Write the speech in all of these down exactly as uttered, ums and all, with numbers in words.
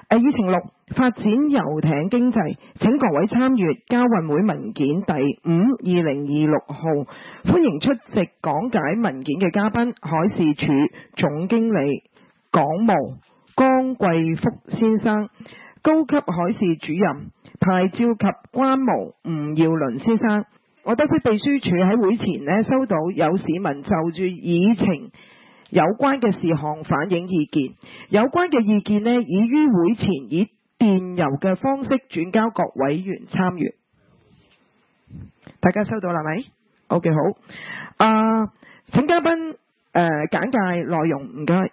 誒議程六，發展遊艇經濟，請各位參閱交運會文件第五二零二六號。歡迎出席講解文件嘅嘉賓，海事處總經理港務江貴福先生，高級海事主任牌照及關務吳耀倫先生。我得悉秘書處喺會前呢收到有市民就住議程有關嘅事項反映意見，有關嘅意見呢已於會前以電郵嘅方式轉交各委員參閱。大家收到啦咪 ？OK 好。啊、呃，請嘉賓誒、呃、簡介內容，唔該。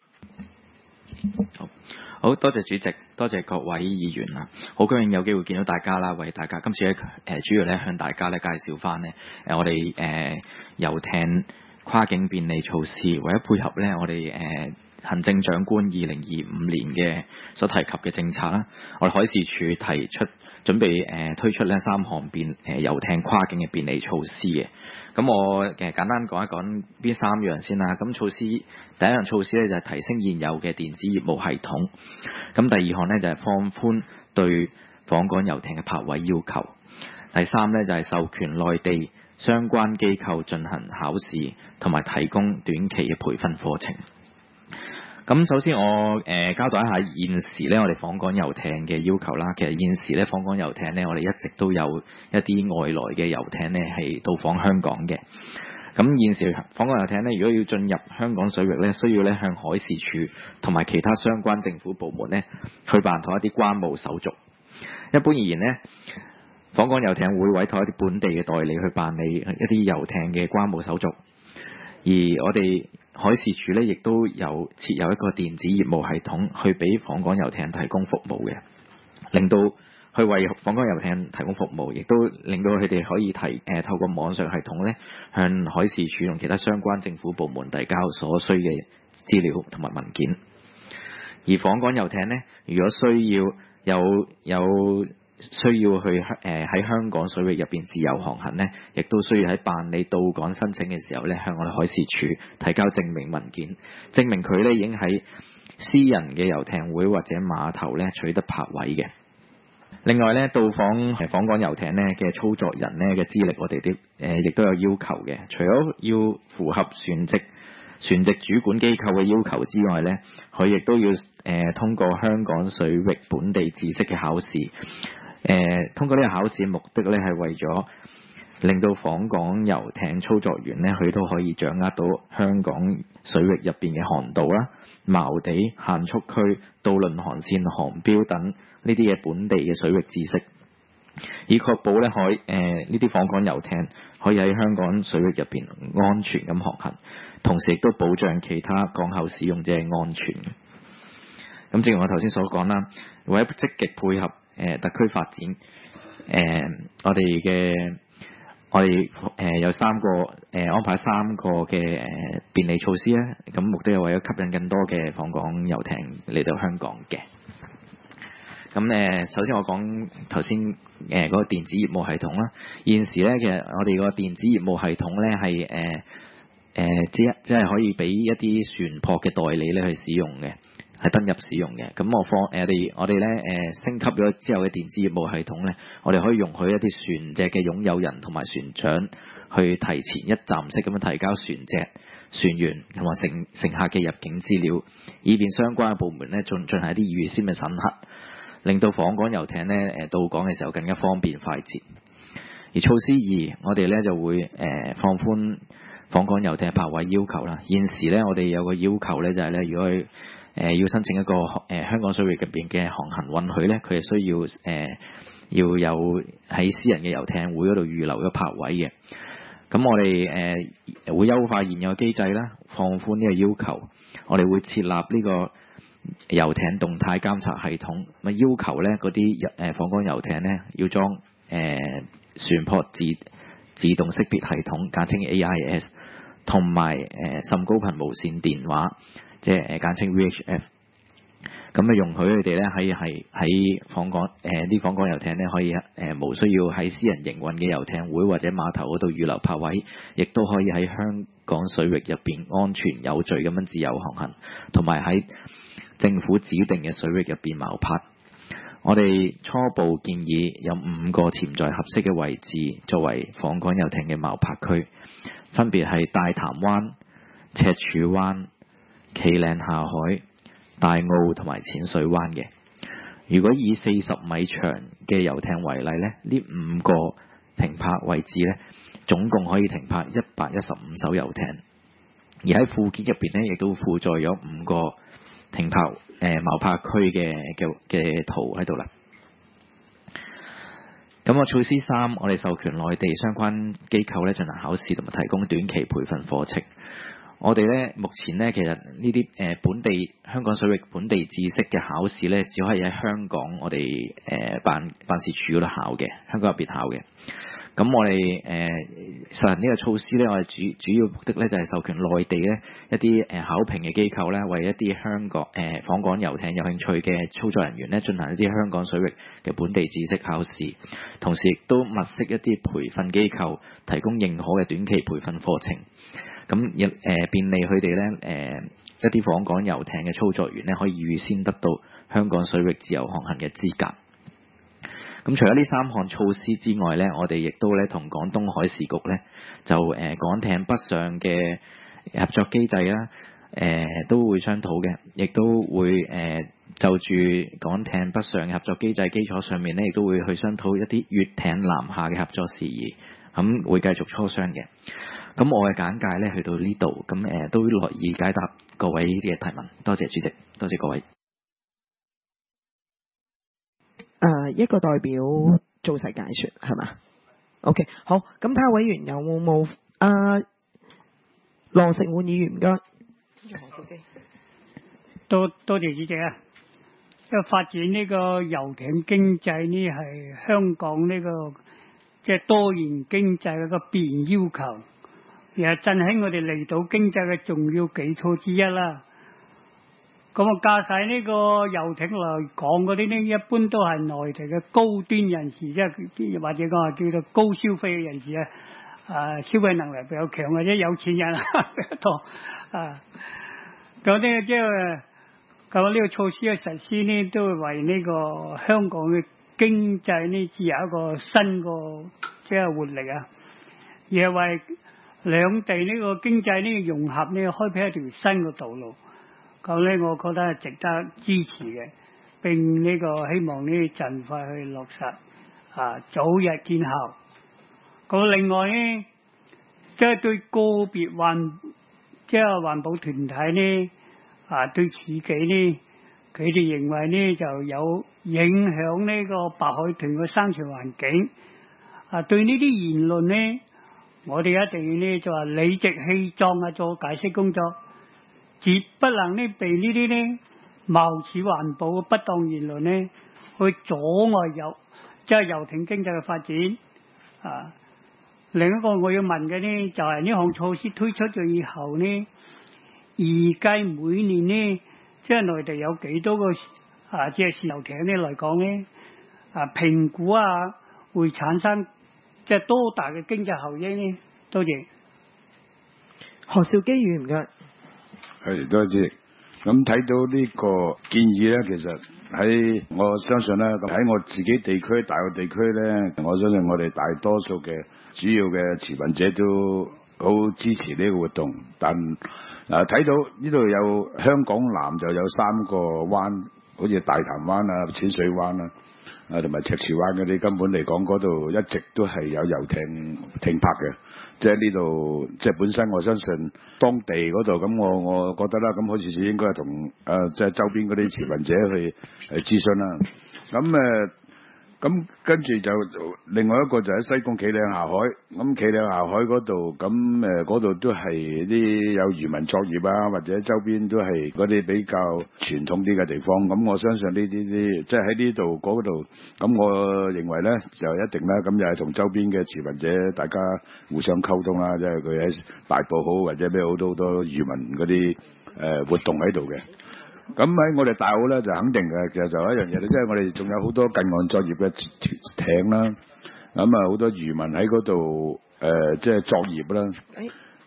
好，好多謝主席，多謝各位議員啊！好高興有機會見到大家啦，為大家今次咧誒、呃、主要咧向大家咧介紹翻咧誒我哋誒遊艇跨境便利措施，為咗配合咧我哋誒、呃、行政長官二零二五年嘅所提及嘅政策啦，我哋海事處提出準備誒、呃、推出咧三項便誒遊艇跨境嘅便利措施嘅。咁我誒、呃、簡單講一講邊三樣先啦。咁措施第一樣措施咧就係、是、提升現有嘅電子業務系統。咁第二項咧就係、是、放寬對訪港遊艇嘅泊位要求。第三咧就係、是、授權內地相關機構進行考試，同埋提供短期嘅培訓課程。咁首先我誒、呃、交代一下現時咧我哋訪港遊艇嘅要求啦。其實現時咧訪港遊艇咧我哋一直都有一啲外來嘅遊艇咧係到訪香港嘅。咁現時訪港遊艇咧如果要進入香港水域咧，需要咧向海事處同埋其他相關政府部門咧去辦妥一啲關務手續。一般而言咧，訪港遊艇會委託一啲本地嘅代理去辦理一啲遊艇嘅關務手續，而我哋海事處咧亦都有設有一個電子業務系統去俾訪港遊艇提供服務嘅，令到去為訪港遊艇提供服務，亦都令到佢哋可以提誒、呃、透過網上系統咧向海事處同其他相關政府部門遞交所需嘅資料同埋文件。而訪港遊艇咧，如果需要有有需要去誒喺、呃、香港水域入邊自由航行咧，亦都需要喺辦理到港申請嘅時候咧，向我哋海事處提交證明文件，證明佢咧已經喺私人嘅遊艇會或者碼頭咧取得泊位嘅。另外咧，到訪誒訪港遊艇咧嘅操作人咧嘅資歷，我哋啲誒亦都有要求嘅。除咗要符合船籍船籍主管機構嘅要求之外咧，佢亦都要誒、呃、通過香港水域本地知識嘅考試。誒、呃，通過呢個考試嘅目的咧，係為咗令到訪港遊艇操作員咧，佢都可以掌握到香港水域入邊嘅航道啦、錨地、限速區、渡輪航線、航標等呢啲嘅本地嘅水域知識，以確保咧可以誒呢啲訪港遊艇可以喺香港水域入邊安全咁航行，同時亦都保障其他港口使用者嘅安全。咁正如我頭先所講啦，為咗積極配合誒、呃、特區發展，誒、呃、我哋嘅我哋誒、呃、有三個誒、呃、安排三個嘅誒、呃、便利措施咧，咁目的係為咗吸引更多嘅訪港遊艇嚟到香港嘅。咁誒、呃，首先我講頭先誒嗰個電子業務系統啦。現時咧，其實我哋個電子業務系統咧係誒誒只即係可以俾一啲船舶嘅代理咧去使用嘅。係登入使用嘅，咁我放誒哋我哋咧誒升級咗之後嘅電子業務系統咧，我哋可以容許一啲船隻嘅擁有人同埋船長去提前一站式咁樣提交船隻、船員同埋乘乘客嘅入境資料，以便相關嘅部門咧進進行一啲預先嘅審核，令到訪港遊艇咧誒到港嘅時候更加方便快捷。而措施二，我哋咧就會誒、呃、放寬訪港遊艇泊位要求啦。現時咧我哋有個要求咧就係、是、咧，如果佢誒、呃、要申請一個誒、呃、香港水域入邊嘅航行允許咧，佢係需要誒、呃、要有喺私人嘅遊艇會嗰度預留咗泊位嘅。咁我哋誒、呃、會優化現有機制啦，放寬呢個要求。我哋會設立呢個遊艇動態監察系統，咁要求咧嗰啲誒訪港遊艇咧要裝誒、呃、船舶自自動識別系統，簡稱 A I S， 同埋誒甚高頻無線電話。即係誒簡稱 V H F， 咁啊容許佢哋咧喺係喺訪港誒啲訪港遊艇咧可以誒、呃、無需要喺私人營運嘅遊艇會或者碼頭嗰度預留泊位，亦都可以喺香港水域入邊安全有序咁樣自由航行，同埋喺政府指定嘅水域入邊錨泊。我哋初步建議有五個潛在合適嘅位置作為訪港遊艇嘅錨泊區，分別係大潭灣、赤柱灣、企嶺下海、大澳同埋淺水灣嘅。如果以四十米長嘅遊艇為例咧，呢五個停泊位置咧，總共可以停泊一百一十五艘遊艇。而喺附件入邊咧，亦都附載咗五個停泊誒錨泊區嘅嘅嘅圖喺度啦。咁個措施三，我哋授權內地相關機構咧進行考試同埋提供短期培訓課程。我哋咧目前咧其實呢啲誒本地香港水域本地知識嘅考試咧，只可以喺香港我哋誒、呃、辦辦事處嗰度考嘅，香港入邊考嘅。咁我哋誒、呃、實行呢個措施咧，我哋主主要目的咧就係、是、授權內地咧一啲誒考評嘅機構咧，為一啲香港誒、呃、訪港遊艇有興趣嘅操作人員咧，進行一啲香港水域嘅本地知識考試，同時亦都物色一啲培訓機構，提供認可嘅短期培訓課程。咁亦誒便利佢哋咧誒一啲訪港遊艇嘅操作員咧，可以預先得到香港水域自由航行嘅資格。咁除咗呢三項措施之外咧，我哋亦都咧同廣東海事局咧就誒、呃、港艇北上嘅合作機制啦，誒、呃、都會商討嘅，亦都會誒、呃、就住港艇北上嘅合作機制基礎上面咧，亦都會去商討一啲粵艇南下嘅合作事宜，咁會繼續磋商嘅。咁我嘅簡介咧去到呢度，咁誒、呃、都樂意解答各位嘅提問。多謝主席，多謝各位。 誒、uh, 一個代表做晒解說係嘛 ？OK 好，咁睇下委員有冇冇啊？羅成煥議員唔該。 多多謝主席啊！因為發展呢個遊艇經濟呢係香港呢、呢個即係、就是、多元經濟嘅一個必然要求，而係振興我哋離島經濟嘅重要基礎之一啦。咁啊，駕駛呢個遊艇來港嗰啲呢，一般都係內地嘅高端人士，即係或者講話叫做高消費嘅人士啊，啊消費能力比較強或者有錢人比較多啊。咁呢即係咁呢個措施嘅實施呢，都會為呢個香港嘅經濟呢，注入一個新個即係活力啊，而係為兩地呢個經濟呢個融合呢，開闢一條新嘅道路。咁咧，我覺得係值得支持嘅，並呢個希望呢盡快去落實，啊早日見效。咁另外呢，即係對個別環即係環保團體呢，啊對自己呢，佢哋認為呢就有影響呢個白海豚嘅生存環境。啊，對呢啲言論呢，我哋一定要呢就話理直氣壯啊做解釋工作。絕不能呢被呢啲呢貌似環保嘅不當言論呢去阻礙遊即係遊艇經濟嘅發展啊！另一個我要問嘅呢就係呢項措施推出咗以後呢，預計每年呢即係內地有幾多個啊即係試遊艇呢嚟講呢啊評估啊會產生即係多大嘅經濟效益呢？多謝。 何兆基議員唔該。 係多謝。咁睇到呢個建議咧，其實喺我相信咧，喺我自己地區大澳地區咧，我相信我哋大多數嘅主要嘅持份者都好支持呢個活動。但嗱睇到呢度有香港南就有三個灣，好似大潭灣啊、淺水灣啊。啊，同埋赤柱灣嗰啲根本嚟講，嗰度一直都係有遊艇停泊嘅，即係呢度，即係本身我相信當地嗰度，咁我我覺得啦，咁好似應該係同誒即係周邊嗰啲持份者去誒諮詢啦，咁誒。咁跟住就另外一個就喺西貢企嶺下海，咁企嶺下海嗰度，咁誒嗰度都係啲有漁民作業啊，或者周邊都係嗰啲比較傳統啲嘅地方。咁我相信呢啲啲，即係喺呢度嗰度，咁我認為咧就一定啦。咁又係同周邊嘅持份者大家互相溝通啦，即係佢喺大埔好或者咩好多好多漁民嗰啲誒活動喺度嘅。咁喺我哋大澳咧就肯定嘅，其實就有一樣嘢咧，即係我哋仲有好多近岸作業嘅艇啦，咁啊好多漁民喺嗰度誒即係作業啦。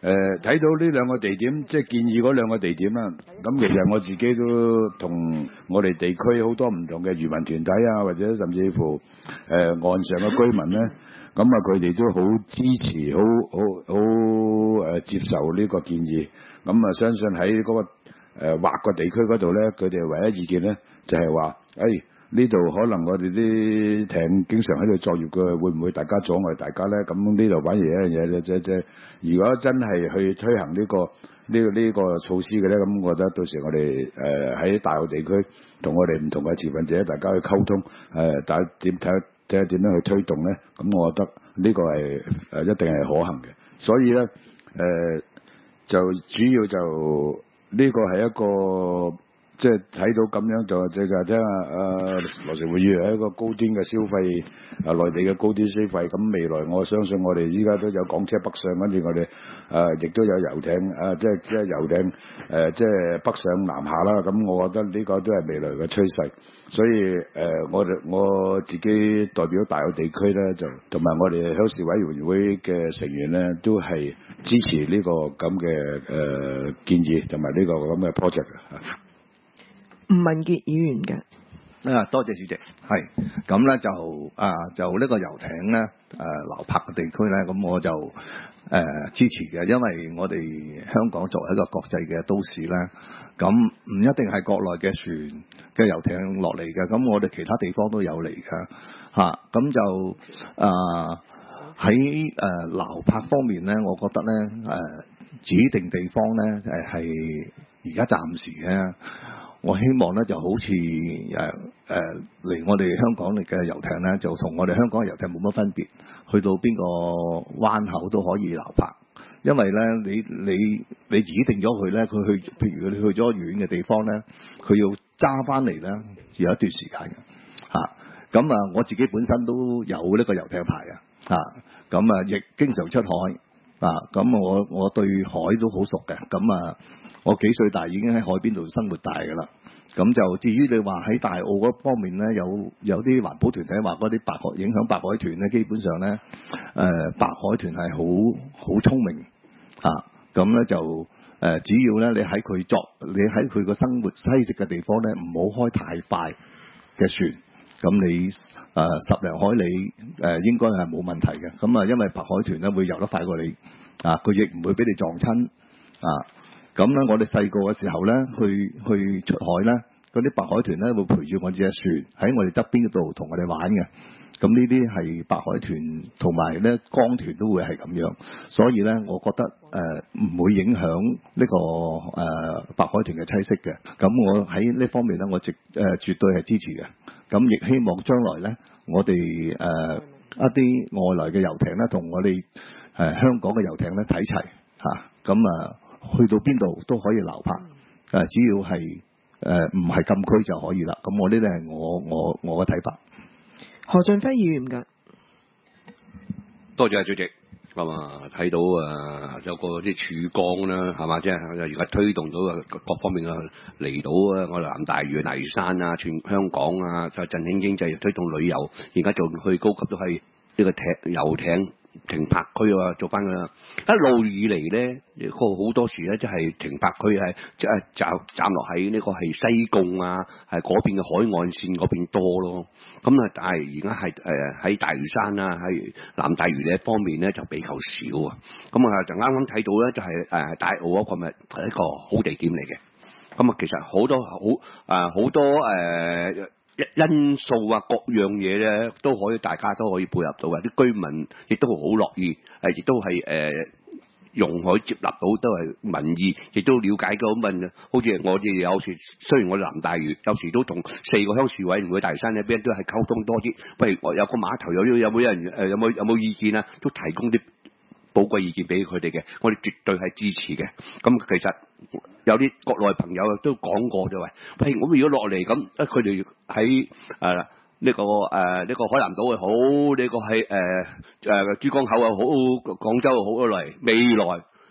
誒睇到呢兩個地點，即係建議嗰兩個地點啦。咁其實我自己都同我哋地區好多唔同嘅漁民團體啊，或者甚至乎誒、呃、岸上嘅居民咧，咁啊佢哋都好支持，好好好誒接受呢個建議。咁啊相信喺嗰、那個誒劃、呃、個地區嗰度咧，佢哋唯一意見咧就係話，誒呢度可能我哋啲艇經常喺度作業嘅，會唔會大家阻礙大家咧？咁呢度反而一樣嘢咧，即即如果真係去推行呢、這個呢、這個呢、這個措施嘅咧，咁我覺得到時我哋誒喺大澳地區同我哋唔同嘅持份者，大家去溝通，誒大家點睇睇下點樣去推動咧？咁我覺得呢個係誒一定係可行嘅。所以咧誒、呃、就主要就呢、這個係一個。即係睇到咁樣就即係聽下啊羅成會議係一個高端嘅消費，啊內地嘅高端消費。咁未來我相信我哋依家都有港車北上，跟住我哋誒亦都有遊艇啊，即係即係遊艇誒、呃，即係北上南下啦。咁我覺得呢個都係未來嘅趨勢。所以誒、呃，我哋我自己代表大澳地區咧，就同埋我哋鄉事委員會嘅成員咧，都係支持呢個咁嘅誒建議同埋呢個咁嘅 project 啊。 吳文傑議員嘅啊，多謝主席。係咁咧，就啊，就呢個遊艇咧，誒、啊、流泊嘅地區咧，咁我就誒、呃、支持嘅，因為我哋香港作為一個國際嘅都市咧，咁唔一定係國內嘅船嘅遊艇落嚟嘅，咁我哋其他地方都有嚟嘅嚇。咁、啊、就啊喺誒流泊方面咧，我覺得咧誒、啊、指定地方咧誒係而家暫時咧。我希望咧就好似誒誒嚟我哋香港嚟嘅遊艇咧，就同我哋香港嘅遊艇冇乜分別，去到邊個灣口都可以流泊。因為咧，你你你指定咗佢咧，佢去譬如你去咗遠嘅地方咧，佢要揸翻嚟咧，要有一段時間嘅嚇。咁啊，我自己本身都有呢個遊艇牌啊嚇，咁啊亦經常出海啊，咁我我對海都好熟嘅，咁啊。我幾歲大已經喺海邊度生活大㗎啦，咁就至於你話喺大澳嗰方面咧，有有啲環保團體話嗰啲白海影響白海豚咧，基本上咧誒、呃、白海豚係好好聰明嚇，咁、啊、咧就誒、呃、只要咧你喺佢作你喺佢個生活棲息嘅地方咧，唔好開太快嘅船，咁你誒、呃、十零海里誒、呃、應該係冇問題嘅，咁啊因為白海豚咧會游得快過你啊，佢亦唔會俾你撞親啊。咁咧，我哋細個嘅時候咧，去去出海咧，嗰啲白海豚咧會陪住我哋隻船喺我哋側邊嗰度同我哋玩嘅。咁呢啲係白海豚同埋咧江豚都會係咁樣，所以咧，我覺得誒唔、呃、會影響呢、這個誒、呃、白海豚嘅棲息嘅。咁我喺呢方面咧，我絕誒、呃、絕對係支持嘅。咁亦希望將來咧，我哋誒、呃、一啲外來嘅遊艇咧，同我哋誒、呃、香港嘅遊艇咧睇齊嚇，咁啊。去到邊度都可以流泊，誒只要係誒唔係禁區就可以啦。咁我呢啲係我我我嘅睇法。 何俊輝議員嘅， 多謝主席。咁啊睇到啊有個啲曙光啦，係嘛，即係而家推動到啊各方面嘅離島啊，我哋南大嶼、泥山啊，全香港啊，再振興經濟、推動旅遊。而家做去高級都係呢個艇遊艇。停泊區啊，做翻㗎。一路以嚟咧，個好多時咧，即係停泊區係即係站站落喺呢個係西貢啊，係嗰邊嘅海岸線嗰邊多咯。咁啊，但係而家係誒喺大嶼山啊，喺南大嶼呢一方面咧就比較少啊。咁啊，就啱啱睇到咧，就係誒大澳嗰個咪係一個好地點嚟嘅。咁啊，其實好多好啊好多誒。呃因素啊，各樣嘢咧都可以，大家都可以配合到嘅。啲居民亦都好樂意，誒，亦都係誒、呃、容許接納到，都係民意，亦都了解到問。好似我哋有時，雖然我哋南大嶼，有時都同四個鄉事委員會大嶼山呢邊都係溝通多啲。不如我有個碼頭有有冇人誒有冇有冇意見啊？都提供啲寶貴意見俾佢哋嘅，我哋絕對係支持嘅。咁其實有啲國內朋友都講過就話，喂，我如果落嚟咁，啊佢哋喺誒呢個誒呢、呃這個海南島又好，呢、這個係誒誒珠江口又好，廣州又好落嚟，未來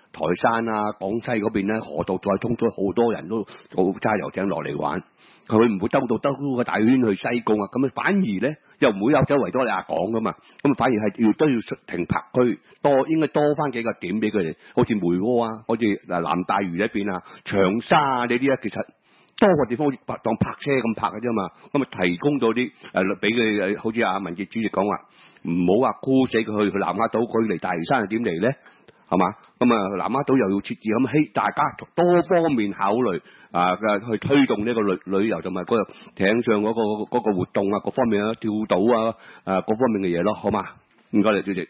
台山啊、廣西嗰邊咧河道再通咗，好多人都做揸遊艇落嚟玩。佢唔會兜到兜個大圈去西貢啊，咁啊反而咧又唔會有走維多利亞港噶嘛，咁反而係要都要停泊區多，應該多翻幾個點俾佢哋，好似梅窩啊，好似嗱南大嶼呢邊啊、長沙啊呢啲咧，其實多個地方好似當泊車咁泊嘅啫嘛，咁啊提供咗啲誒俾佢誒，好似阿文傑主席講話，唔好話箍死佢去去南丫島，佢嚟大嶼山係點嚟咧？係嘛？咁啊南丫島又要設置咁，希大家多方面考慮。啊嘅去推動呢個旅旅遊同埋嗰個艇上嗰、嗰個嗰、嗰個活動啊，各方面啊，跳島啊，誒各方面嘅嘢咯，好嘛？唔該你主席。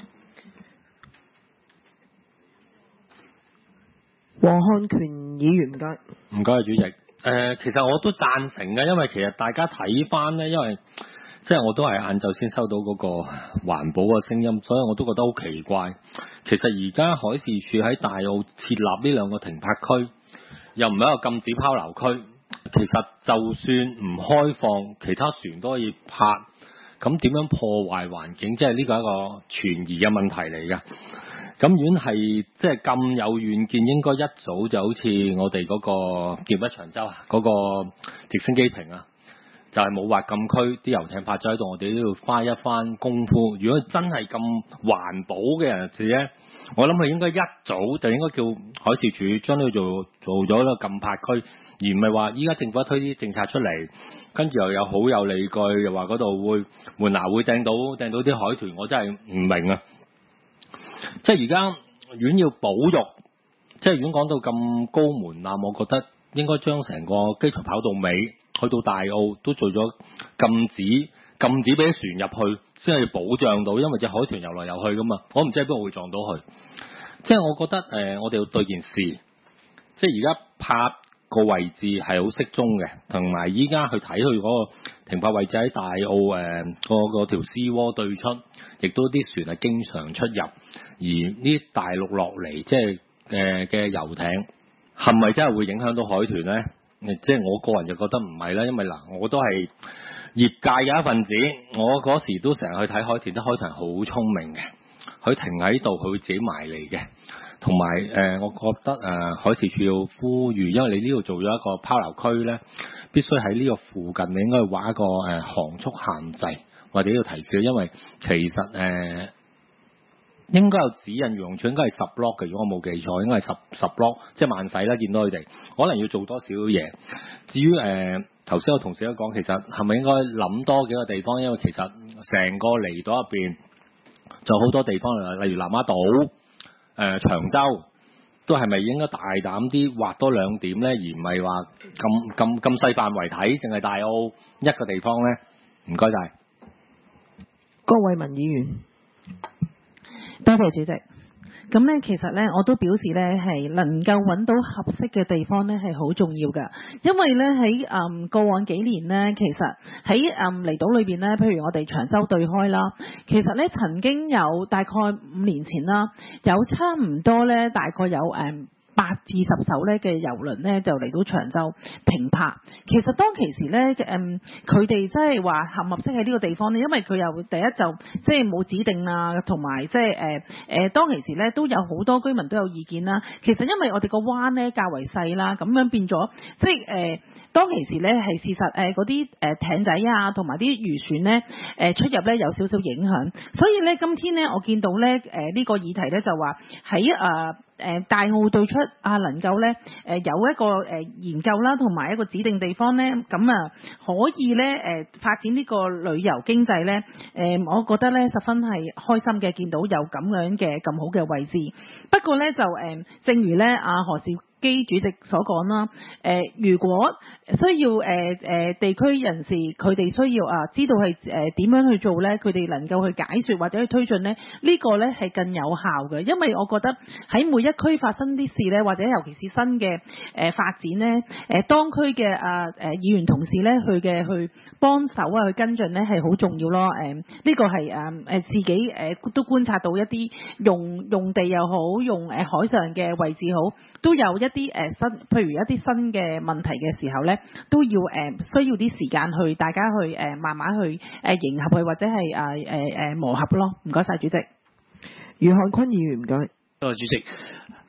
黃漢權議員唔該。 唔該主席。誒、呃，其實我都贊成嘅，因為其實大家睇翻咧，因為即係我都係晏晝先收到嗰個環保嘅聲音，所以我都覺得好奇怪。其實而家海事處喺大澳設立呢兩個停泊區。又唔係一個禁止拋流區，其實就算唔開放，其他船都可以泊，咁點樣破壞環境？即係呢個係一個存疑嘅問題嚟嘅。咁如果係即係咁有遠見，應該一早就好似我哋嗰個劍北長洲啊，嗰、嗰個直升機坪啊，就係冇劃禁區，啲遊艇泊咗喺度，我哋都要花一番功夫。如果真係咁環保嘅人士咧，我諗佢應該一早就應該叫海事處將呢個做做咗一個禁泊區，而唔係話依家政府一推啲政策出嚟，跟住又有好有理據，又話嗰度會門牙會掟到掟到啲海豚，我真係唔明啊！即係而家如果要保育，即係如果講到咁高門檻，我覺得應該將成個機場跑道尾去到大澳都做咗禁止。禁止俾啲船入去，先係保障到，因為隻海豚游來游去噶嘛，我唔知喺邊度會撞到佢。即係我覺得誒、呃，我哋要對件事，即係而家泊個位置係好適中嘅，同埋依家去睇佢嗰個停泊位置喺大澳誒、呃嗰個嗰條絲窩對出，亦都啲船係經常出入，而呢啲大陸落嚟即係誒嘅遊艇，係咪真係會影響到海豚咧？即係我個人就覺得唔係啦，因為嗱，我都係業界嘅一份子，我嗰時都成日去睇海豚，啲海豚好聰明嘅，佢停喺度佢會自己埋嚟嘅。同埋誒，我覺得誒、呃、海事處要呼籲，因為你呢度做咗一個拋流區咧，必須喺呢個附近，你應該畫一個誒、呃、航速限制，或者要提示，因為其實誒、呃、應該有指引，漁農署應該係十 block 嘅，如果我冇記錯，應該係十十 block，即係慢駛啦。見到佢哋可能要做多少嘢。至於誒頭先有同事都講，其實係咪應該諗多幾個地方？因為其實成個離島入邊就好多地方，例如南丫島。誒、呃、長洲都係咪應該大膽啲劃多兩點咧，而唔係話咁咁咁細範圍睇，淨係大澳一個地方咧？唔該晒， 郭偉民議員， 多謝主席。咁咧，其實咧，我都表示咧，係能夠揾到合適嘅地方咧，係好重要㗎。因為咧喺誒過往幾年咧，其實喺誒離島裏邊咧，譬如我哋長洲對開啦，其實咧曾經有大概五年前啦，有差唔多咧，大概有誒。嗯八至十艘咧嘅遊輪咧就嚟到長洲停泊。其實當其時咧，誒佢哋即係話合唔合適喺呢個地方咧，因為佢又第一就即係冇指定啊，同埋即係誒誒當其時咧都有好多居民都有意見啦。其實因為我哋個灣咧較為細啦，咁樣變咗即係誒、呃、當其時咧係事實誒嗰啲誒艇仔啊，同埋啲漁船咧誒、呃、出入咧有少少影響。所以咧今天咧我見到咧誒呢、呃這個議題咧就話喺誒。誒、呃、大澳對出啊，能夠咧誒、呃、有一個誒、呃、研究啦，同埋一個指定地方咧，咁啊可以咧誒、呃、發展呢個旅遊經濟咧。誒、呃，我覺得咧十分係開心嘅，見到有咁樣嘅咁好嘅位置。不過咧就誒、呃，正如咧阿、啊、何兆基主席所講啦，誒、呃、如果需要誒誒、呃呃、地區人士佢哋需要啊知道係誒點樣去做咧，佢哋能夠去解說或者去推進咧，這個、呢個咧係更有效嘅，因為我覺得喺每一區發生啲事咧，或者尤其是新嘅誒、呃、發展咧，誒、呃、當區嘅啊誒議員同事咧，佢嘅去幫手啊去跟進咧係好重要咯。誒、呃、呢、這個係誒誒自己誒、呃、都觀察到一啲用用地又好，用誒、呃、海上嘅位置好，都有一啲誒新，譬如一啲新嘅問題嘅時候咧，都要誒、呃、需要啲時間去大家去誒、呃、慢慢去誒、呃、迎合佢，或者係誒誒誒磨合咯。唔該晒主席。 余漢坤議員唔該。 多謝主席。誒、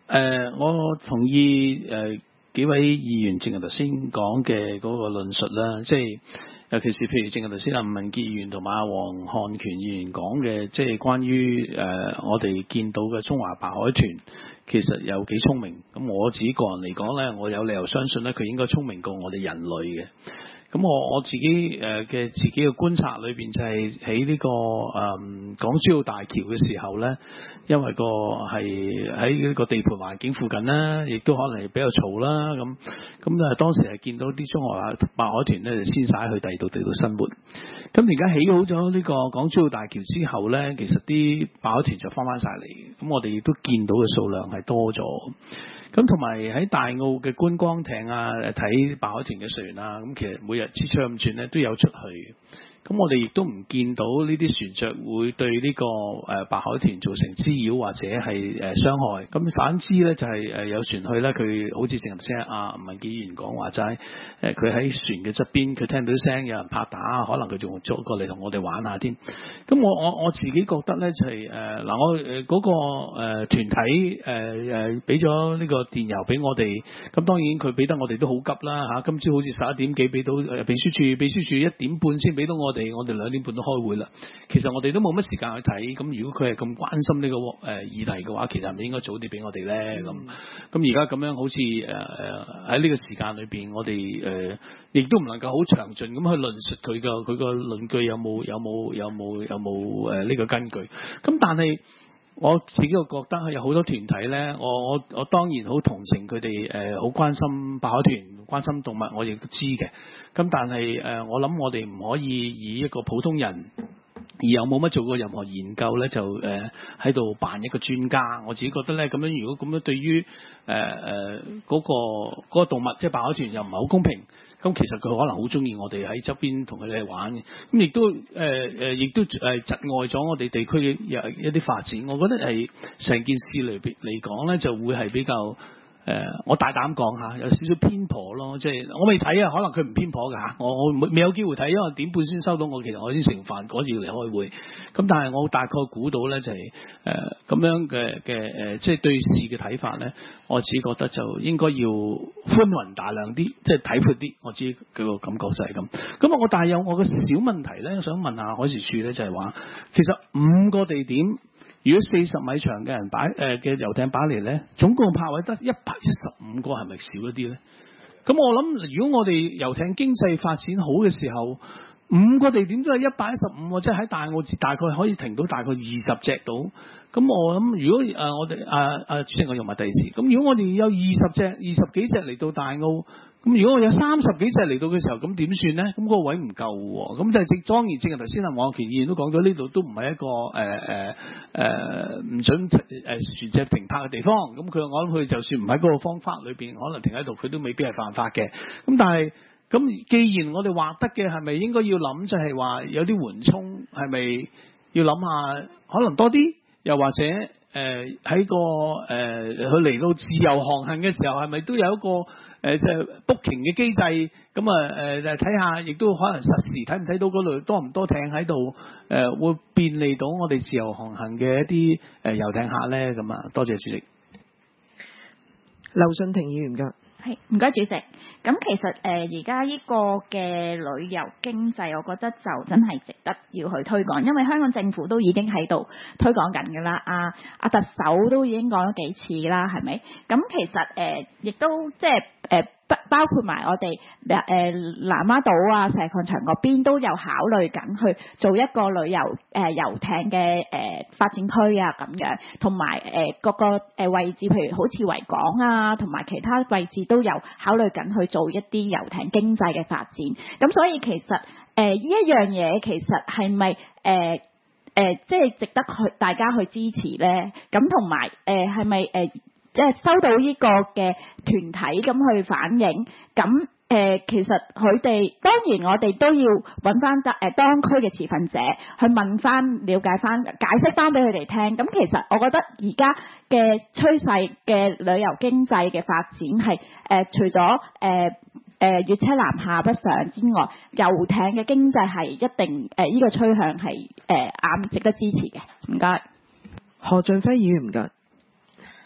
呃，我同意誒、呃、幾位議員正如頭先講嘅嗰個論述啦，即係尤其是譬如正如頭先阿吳文傑議員同埋阿黃漢權議員講嘅，即係關於誒、呃、我哋見到嘅中華白海豚其實有幾聰明。咁我自己個人嚟講咧，我有理由相信咧，佢應該聰明過我哋人類嘅。咁我我自己誒嘅、呃、自己嘅觀察裏邊就係喺呢個誒、嗯、港珠澳大橋嘅時候咧，因為個係喺呢個地盤環境附近啦，亦都可能係比較嘈啦，咁咁啊當時係見到啲中華白海豚咧就遷徙去第二度地度生活。咁而家起好咗呢個港珠澳大橋之後咧，其實啲白海豚就翻翻晒嚟，咁我哋亦都見到嘅數量係多咗。咁同埋喺大澳嘅觀光艇啊，睇白海豚嘅船啊，咁其實每日之出咁轉咧都有出去。咁我哋亦都唔見到呢啲船隻會對呢個誒白海豚造成滋擾或者係誒傷害。咁反之咧就係誒有船去咧，佢好似正頭先阿吳文傑議員講話齋，誒佢喺船嘅側邊，佢聽到聲有人拍打，可能佢仲捉過嚟同我哋玩下添。咁我我我自己覺得咧就係誒嗱我誒嗰個誒團體誒誒俾咗呢個電郵俾我哋，咁當然佢俾得我哋都好急啦嚇。今朝好似十一點幾俾到誒秘書處，秘書處一點半先俾到我哋。我哋兩點半都開會啦，其實我哋都冇乜時間去睇。咁如果佢係咁關心呢個誒議題嘅話，其實係咪應該早啲俾我哋咧？咁咁而家咁樣好似誒誒喺呢個時間裏邊，我哋誒亦都唔能夠好詳盡咁去論述佢個佢個論據有冇有冇有冇有冇誒呢個根據。咁但係我自己又覺得有好多團體咧，我我我當然好同情佢哋誒好關心白海豚、關心動物，我亦都知嘅。咁但係誒、呃，我諗我哋唔可以以一個普通人而又冇乜做過任何研究咧，就誒喺度扮一個專家。我自己覺得咧，咁樣如果咁樣對於誒誒嗰個嗰、嗰個動物，即係白海豚又唔係好公平。咁其實佢可能好中意我哋喺側邊同佢哋玩嘅，咁亦都誒誒，亦、呃、都誒窒礙咗我哋地區嘅一啲發展。我覺得係成件事嚟嚟講咧，就會係比較誒、呃，我大膽講下，有少少偏頗咯。即係我未睇啊，可能佢唔偏頗㗎嚇。我我未有機會睇，因為點半先收到我，其實我已經食飯趕住嚟開會。咁但係我大概估到咧，就係誒咁樣嘅嘅誒，即係對事嘅睇法咧，我自己覺得就應該要寬宏大量啲，即係睇闊啲。我知佢個感覺就係咁。咁啊，我但係有我個小問題咧，想問下海事處咧，就係話其實五個地點，如果四十米長嘅人擺誒嘅遊艇擺嚟咧，總共泊位得一百一十五個，係咪少一啲咧？咁我諗，如果我哋遊艇經濟發展好嘅時候，五個地點都係一百一十五，即係喺大澳大概可以停到大概二十隻到。咁我諗，如果誒、呃、我哋誒誒主席，我用埋第二次。咁如果我哋有二十隻、二十幾隻嚟到大澳，咁如果我有三十幾隻嚟到嘅時候，咁點算咧？咁、嗰個位唔夠喎。咁就係正當然，正如頭先阿黃權議員都講咗，呢度都唔係一個誒誒誒唔準誒、呃、船隻停泊嘅地方。咁佢我諗佢就算唔喺嗰個方法裏邊，可能停喺度，佢都未必係犯法嘅。咁但係咁，既然我哋話得嘅，係咪應該要諗就係話有啲緩衝，係咪要諗下可能多啲？又或者誒喺、呃、個誒佢嚟到自由航行嘅時候，係咪都有一個誒即係 booking 嘅機制？咁啊誒睇下，亦都可能實時睇唔睇到嗰度多唔多艇喺度誒，會便利到我哋自由航行嘅一啲誒、呃、遊艇客咧。咁啊，多謝主席。 劉信廷議員㗎。 係，唔該主席。咁其實誒而家呢個嘅旅遊經濟，我覺得就真係值得要去推廣，因為香港政府都已經喺度推廣緊㗎啦。阿阿特首都已經講咗幾次啦，係咪？咁其實誒亦、呃、都即係誒包包括埋我哋誒、呃、南丫島啊、石礦場嗰邊都有考慮緊去做一個旅遊誒、呃、遊艇嘅誒、呃、發展區啊咁樣，同埋誒各個誒位置，譬如好似維港啊，同埋其他位置都有考慮緊去做一啲遊艇經濟嘅發展。咁所以其實誒呢、呃、一樣嘢其實係咪誒誒即係值得去大家去支持咧？咁同埋誒係咪誒即係收到呢個嘅團體咁去反映？咁誒、呃、其實佢哋當然我哋都要揾翻得誒當區嘅持份者去問翻、了解翻、解釋翻俾佢哋聽。咁其實我覺得而家嘅趨勢嘅旅遊經濟嘅發展係誒、呃、除咗誒誒粵車南下北上之外，遊艇嘅經濟係一定誒呢、呃這個趨向係誒啱值得支持嘅。唔該。 何俊輝議員唔該。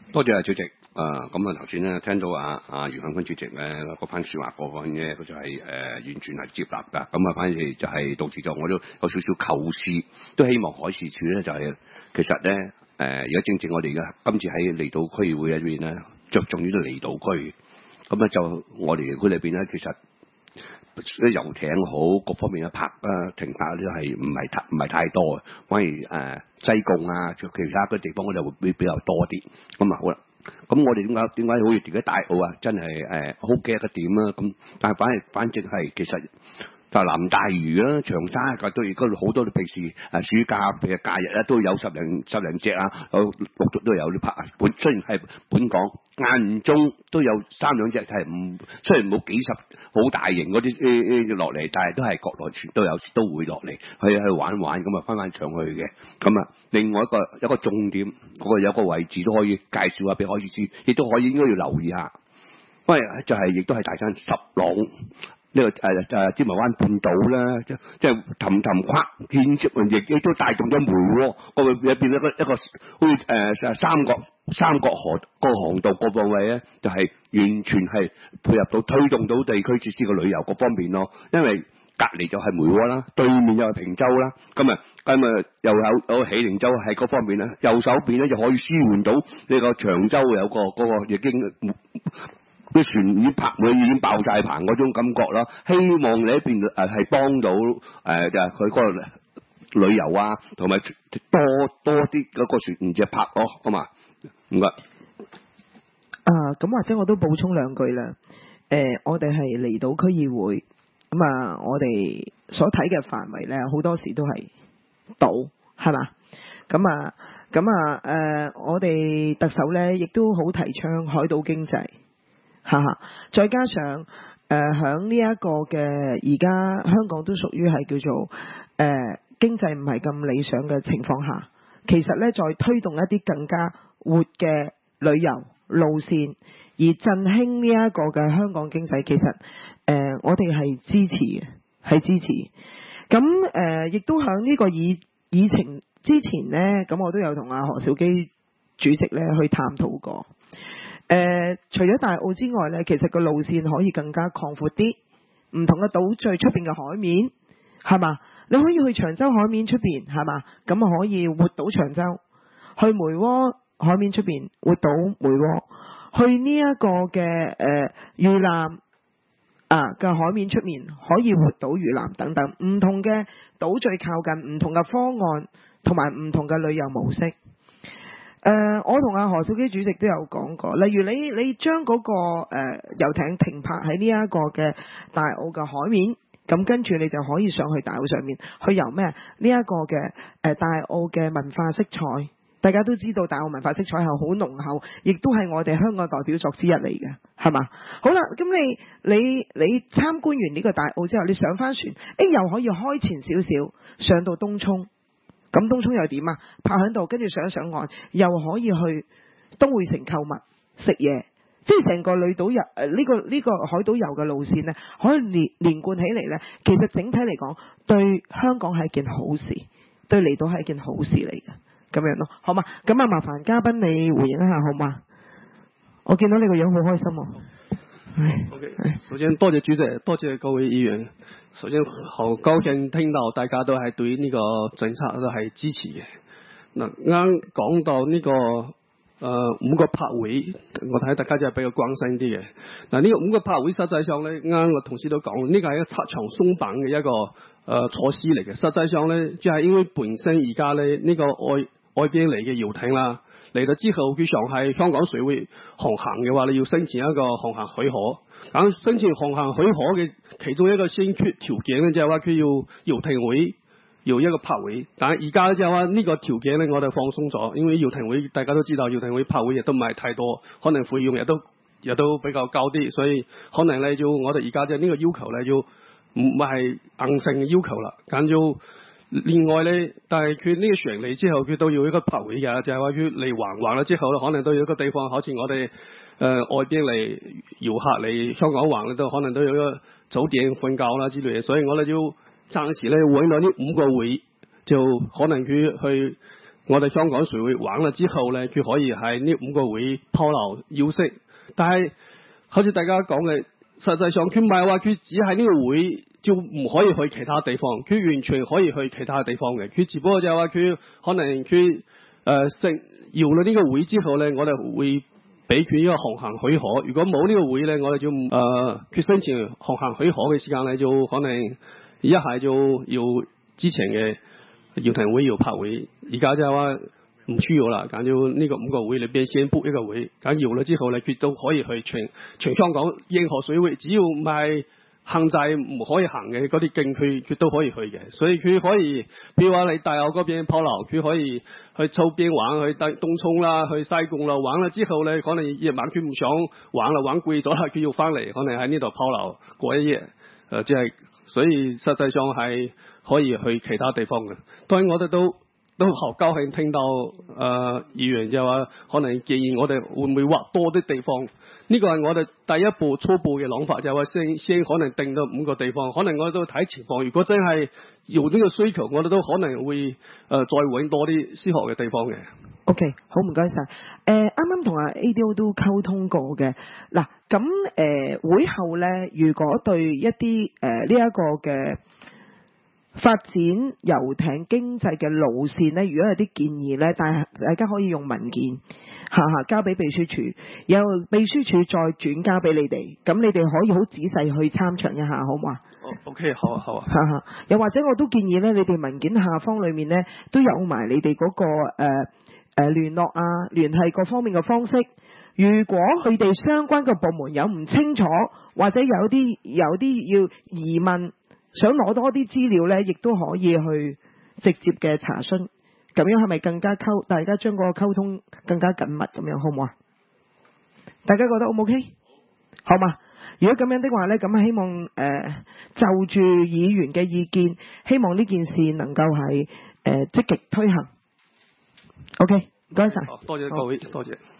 多謝啊，主席。啊，咁啊頭先咧聽到啊啊袁向坤主席咧嗰番説話嗰番嘢，佢就係、是、誒、呃、完全係接納㗎。咁啊，反而就係導致咗我都有少少構思，都希望海事處咧就係、是、其實咧誒，而、呃、家正正我哋而家今次喺離島區議會入邊咧，着重於離島區。咁啊，就我哋區裏邊咧，其實啲遊艇好各方面嘅泊啊停泊都係唔係太唔係太多嘅，反而誒、呃、西貢啊，其他嘅地方我就會比較多啲。咁啊好啦。咁我哋點解點解好似自己大澳啊，真係誒好驚一個點啊！咁但係反而反正係其實就南大嶼啦、長沙個都而家好多平時誒暑假譬如假日咧都有十零十零隻啊，有陸續都有啲拍。本雖然係本港間中都有三兩隻係唔雖然冇幾十好大型嗰啲落嚟，但係都係國內全都有時都會落嚟去去玩玩咁啊，翻翻上去嘅。咁啊，另外一個一個重點嗰個有個位置都可以介紹下俾海事處，亦都可以應該要留意下，因為就係、是、亦都係大山十朗。呢、這個誒誒尖埋灣半島啦，即即係氹氹跨建設，亦亦都帶動咗梅窩，個入邊一個一個好似誒三角三角河個航道各部位咧，就係、是、完全係配合到推動到地區設施嘅旅遊各方面咯。因為隔離就係梅窩啦，對面又係平洲啦，咁啊咁啊又有有喜靈洲喺嗰方面咧，右手邊咧就可以舒緩到呢個長洲有個嗰、那個已經。啲船已經泊滿，已經爆晒棚嗰種感覺啦。希望你一邊誒係幫到誒、呃、就係佢嗰個旅遊啊，同埋多多啲嗰個船隻泊咯，好嘛？唔該。 啊，咁或者我都補充兩句啦。誒、呃，我哋係離島區議會，咁啊，我哋所睇嘅範圍咧，好多時都係島，係嘛？咁啊，咁啊，誒、呃，我哋特首咧亦都好提倡海島經濟。哈哈，再加上誒響呢一個嘅而家香港都屬於係叫做誒、呃、經濟唔係咁理想嘅情況下，其實咧再推動一啲更加活嘅旅遊路線，而振興呢一個嘅香港經濟，其實誒、呃、我哋係支持嘅，係支持。咁誒亦都響呢個議議程之前呢，咁我都有同阿何兆基主席咧去探討過。誒、呃，除咗大澳之外咧，其實個路線可以更加擴闊啲，唔同嘅島最出邊嘅海面，係嘛？你可以去長洲海面出邊，係嘛？咁可以活到長洲，去梅窩海面出邊活到梅窩，去呢一個嘅誒嶼南啊嘅海面出面可以活到嶼南等等，唔同嘅島最靠近，唔同嘅方案同埋唔同嘅旅遊模式。誒、呃，我同阿何兆基主席都有講過，例如你你將嗰、那個誒、呃、遊艇停泊喺呢一個嘅大澳嘅海面，咁跟住你就可以上去大澳上面去遊咩？呢、這、一個嘅誒、呃、大澳嘅文化色彩，大家都知道大澳文化色彩係好濃厚，亦都係我哋香港代表作之一嚟嘅，係嘛？好啦，咁你你你參觀完呢個大澳之後，你上翻船，誒又可以開前少少上到東涌。咁東涌又點啊？泊喺度，跟住上上岸，又可以去都會城購物食嘢，即係成個旅島遊誒呢個呢、呢個海島遊嘅路線呢，可以連連貫起嚟呢。其實整體嚟講，對香港係一件好事，對離島係一件好事嚟嘅，咁樣咯，好嘛？咁啊，麻煩嘉賓你回應一下好嘛？我見到你個樣好開心喎、啊。 OK， 首先多謝主席，多謝各位議員。首先好高興聽到大家都係對呢個政策都係支持嘅。嗱，啱講到呢、呢個誒、呃、五個泊位，我睇大家就係比較關心啲嘅。嗱，呢個五個泊位實際上咧，啱我同事都講，呢個係一個拆牆鬆綁嘅一個誒、呃、措施嚟嘅。實際上咧，就係因為本身而家咧呢、呢個外外邊嚟嘅遊艇啦。嚟到之後，佢上係香港水域航行嘅話，你要申請一個航行許可。咁申請航行許可嘅其中一個先決條件咧，就係話佢要遊艇會要一個泊位。但係而家就係話呢個條件咧，我哋放鬆咗，因為遊艇會大家都知道，遊艇會泊位亦都唔係太多，可能費用亦都亦都比較高啲，所以可能咧就我哋而家即係呢個要求咧，就唔係硬性嘅要求啦，咁就。另外咧，但係佢呢個船嚟之後，佢都要一個泊位嘅，就係話佢嚟橫橫咗之後咧，可能都有一個地方，好似我哋誒、呃、外邊嚟遊客嚟香港橫咧，都可能都有一個酒店瞓覺啦之類嘅，所以我哋就暫時咧揾到呢五個位，就可能佢去我哋香港水會玩咗之後咧，佢可以喺呢五個會拋留休息。但係好似大家講嘅，實際上佢唔係話佢只係呢個會就唔可以去其他地方，佢完全可以去其他地方嘅。佢只不過就係話佢可能佢誒成搖咗呢個會之後咧，我哋會俾佢呢個航行許可。如果冇呢個會咧，我哋就誒佢申請航行許可嘅時間咧，就可能一係就要之前嘅搖停會要拍會，而家就係話唔需要啦，咁要呢個五個會裏邊先 book 一個會，咁搖咗之後咧，佢都可以去全全香港任何水會，只要唔係限制唔可以行嘅嗰啲徑，佢佢都可以去嘅。所以佢可以，譬如話你大澳嗰邊拋流，佢可以去周邊玩，去東涌啦，去西貢啦，玩咗之後咧，可能夜晚佢唔想玩啦，玩攰咗啦，佢要翻嚟，可能喺呢度拋流過一夜。誒、呃，即係所以實際上係可以去其他地方嘅。當然我哋都都好高興聽到誒、呃、議員就話，可能建議我哋會唔會劃多啲地方？呢、這個係我哋第一步初步嘅諗法，就係話先先可能定到五個地方，可能我哋都睇情況。如果真係有呢個需求，我哋都可能會誒、呃、再揾多啲適合嘅地方嘅。 OK， 好唔該晒。誒啱啱同阿 A D O 都溝通過嘅。嗱，咁誒、呃、會後咧，如果對一啲誒呢一個嘅發展遊艇經濟嘅路線咧，如果有啲建議咧，但係大家可以用文件下下交俾秘書處，由秘書處再轉交俾你哋，咁你哋可以好仔細去參詳一下，好唔好啊？ 哦 ，OK， 好啊，好啊。 哈哈，又或者我都建議咧，你哋文件下方裏面咧都有埋你哋嗰、那個誒誒、呃呃、聯絡啊、聯繫各方面嘅方式。如果佢哋相關嘅部門有唔清楚，或者有啲有啲要疑問，想攞多啲資料咧，亦都可以去直接嘅查詢。咁樣係咪更加溝？大家將嗰個溝通更加緊密咁樣，好唔好啊？大家覺得 O 唔 OK？好嘛？如果咁樣的話咧，咁希望誒、呃、就住議員嘅意見，希望呢件事能夠係誒積極推行。OK， 唔該晒。 多謝各位，多謝。